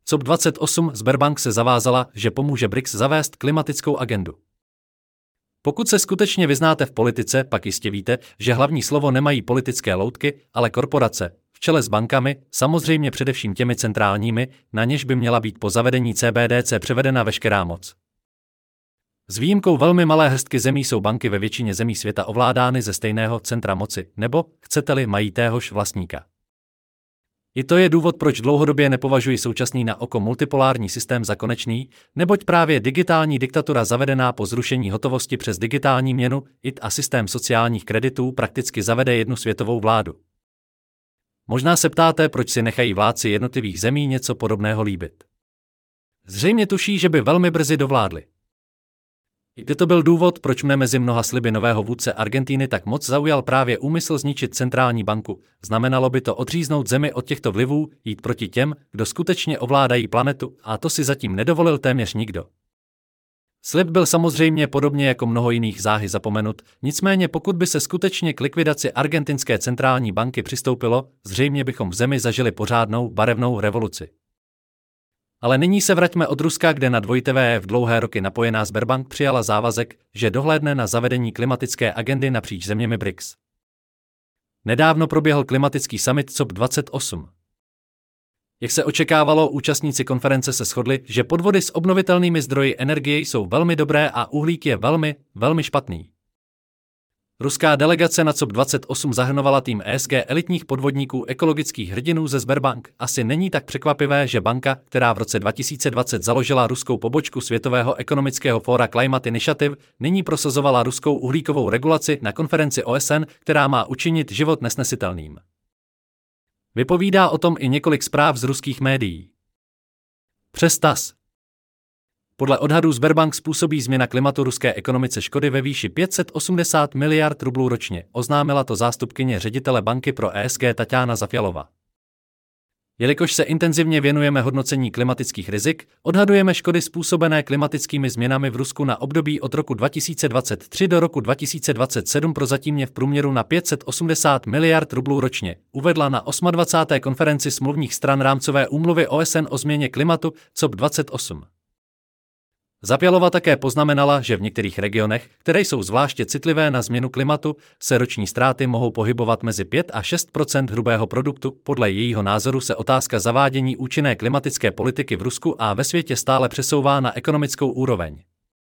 COP28 Sberbank se zavázala, že pomůže BRICS zavést klimatickou agendu. Pokud se skutečně vyznáte v politice, pak jistě víte, že hlavní slovo nemají politické loutky, ale korporace, v čele s bankami, samozřejmě především těmi centrálními, na něž by měla být po zavedení CBDC převedena veškerá moc. S výjimkou velmi malé hrstky zemí jsou banky ve většině zemí světa ovládány ze stejného centra moci, nebo, chcete-li, mají téhož vlastníka. I to je důvod, proč dlouhodobě nepovažuji současný na oko multipolární systém za konečný, neboť právě digitální diktatura zavedená po zrušení hotovosti přes digitální měnu, IT a systém sociálních kreditů prakticky zavede jednu světovou vládu. Možná se ptáte, proč si nechají vládci jednotlivých zemí něco podobného líbit. Zřejmě tuší, že by velmi brzy dovládli. I to byl důvod, proč mne mezi mnoha sliby nového vůdce Argentíny tak moc zaujal právě úmysl zničit centrální banku. Znamenalo by to odříznout zemi od těchto vlivů, jít proti těm, kdo skutečně ovládají planetu, a to si zatím nedovolil téměř nikdo. Slib byl samozřejmě podobně jako mnoho jiných záhy zapomenut, nicméně pokud by se skutečně k likvidaci argentinské centrální banky přistoupilo, zřejmě bychom v zemi zažili pořádnou barevnou revoluci. Ale nyní se vraťme od Ruska, kde na v dlouhé roky napojená Sberbank přijala závazek, že dohlédne na zavedení klimatické agendy napříč zeměmi BRICS. Nedávno proběhl klimatický summit COP28. Jak se očekávalo, účastníci konference se shodli, že podvody s obnovitelnými zdroji energie jsou velmi dobré a uhlík je velmi, velmi špatný. Ruská delegace na COP28 zahrnovala tým ESG elitních podvodníků ekologických hrdinů ze Sberbank. Asi není tak překvapivé, že banka, která v roce 2020 založila ruskou pobočku Světového ekonomického fóra Climate Initiative, nyní prosazovala ruskou uhlíkovou regulaci na konferenci OSN, která má učinit život nesnesitelným. Vypovídá o tom i několik zpráv z ruských médií. Přes TASS. Podle odhadů Sberbank způsobí změna klimatu ruské ekonomice škody ve výši 580 miliard rublů ročně, oznámila to zástupkyně ředitele banky pro ESG Taťána Zafjalova. Jelikož se intenzivně věnujeme hodnocení klimatických rizik, odhadujeme škody způsobené klimatickými změnami v Rusku na období od roku 2023 do roku 2027 prozatímně v průměru na 580 miliard rublů ročně, uvedla na 28. konferenci smluvních stran rámcové úmluvy OSN o změně klimatu COP28. Zafjalova také poznamenala, že v některých regionech, které jsou zvláště citlivé na změnu klimatu, se roční ztráty mohou pohybovat mezi 5 a 6% hrubého produktu. Podle jejího názoru se otázka zavádění účinné klimatické politiky v Rusku a ve světě stále přesouvá na ekonomickou úroveň.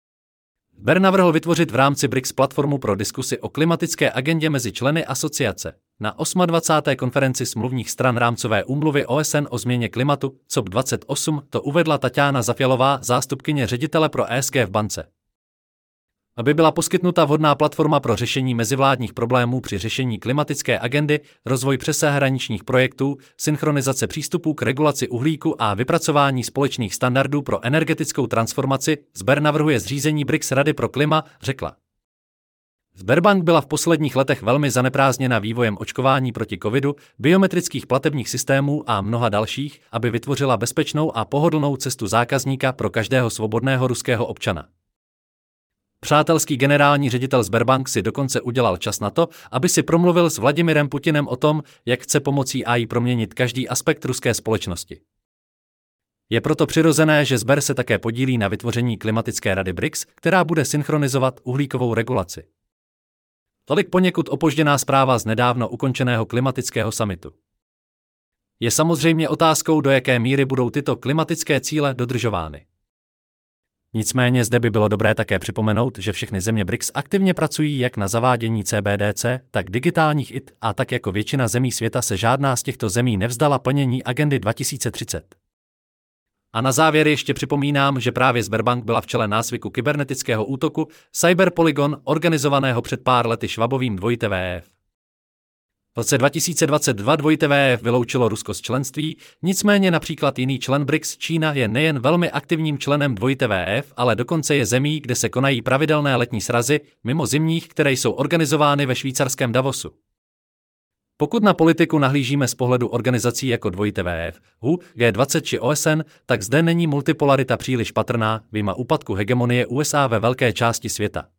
Sber navrhl vytvořit v rámci BRICS platformu pro diskusi o klimatické agendě mezi členy asociace. Na 28. konferenci smluvních stran rámcové úmluvy OSN o změně klimatu COP28 to uvedla Taťána Zafjalová, zástupkyně ředitele pro ESG v bance. Aby byla poskytnuta vhodná platforma pro řešení mezivládních problémů při řešení klimatické agendy, rozvoj přeshraničních projektů, synchronizace přístupů k regulaci uhlíku a vypracování společných standardů pro energetickou transformaci, Sber navrhuje zřízení BRICS Rady pro klima, řekla. Sberbank byla v posledních letech velmi zaneprázdněna vývojem očkování proti covidu, biometrických platebních systémů a mnoha dalších, aby vytvořila bezpečnou a pohodlnou cestu zákazníka pro každého svobodného ruského občana. Přátelský generální ředitel Sberbank si dokonce udělal čas na to, aby si promluvil s Vladimirem Putinem o tom, jak chce pomocí AI proměnit každý aspekt ruské společnosti. Je proto přirozené, že Sber se také podílí na vytvoření klimatické rady BRICS, která bude synchronizovat uhlíkovou regulaci. Tolik poněkud opožděná zpráva z nedávno ukončeného klimatického summitu. Je samozřejmě otázkou, do jaké míry budou tyto klimatické cíle dodržovány. Nicméně zde by bylo dobré také připomenout, že všechny země BRICS aktivně pracují jak na zavádění CBDC, tak digitálních IT a tak jako většina zemí světa se žádná z těchto zemí nevzdala plnění agendy 2030. A na závěr ještě připomínám, že právě Sberbank byla v čele nácviku kybernetického útoku Cyber Polygon, organizovaného před pár lety Švabovým WWF. V roce 2022 WWF vyloučilo Rusko z členství, nicméně například jiný člen BRICS Čína je nejen velmi aktivním členem WWF, ale dokonce je zemí, kde se konají pravidelné letní srazy, mimo zimních, které jsou organizovány ve švýcarském Davosu. Pokud na politiku nahlížíme z pohledu organizací jako WWF, WHO, G20 či OSN, tak zde není multipolarita příliš patrná, vyjma úpadku hegemonie USA ve velké části světa.